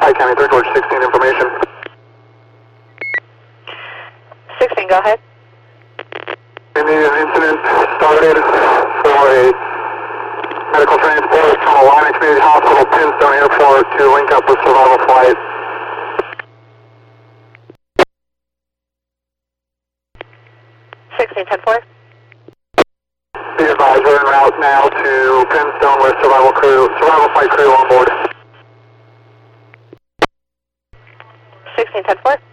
Hi, County 3 George 16 information. 16, go ahead. An incident started for a medical transport from Alignment Community Hospital, Pinstone Airport to link up with survival flight. Be advised, we're en route now to Pinstone with survival flight crew on board. 16, 10-4.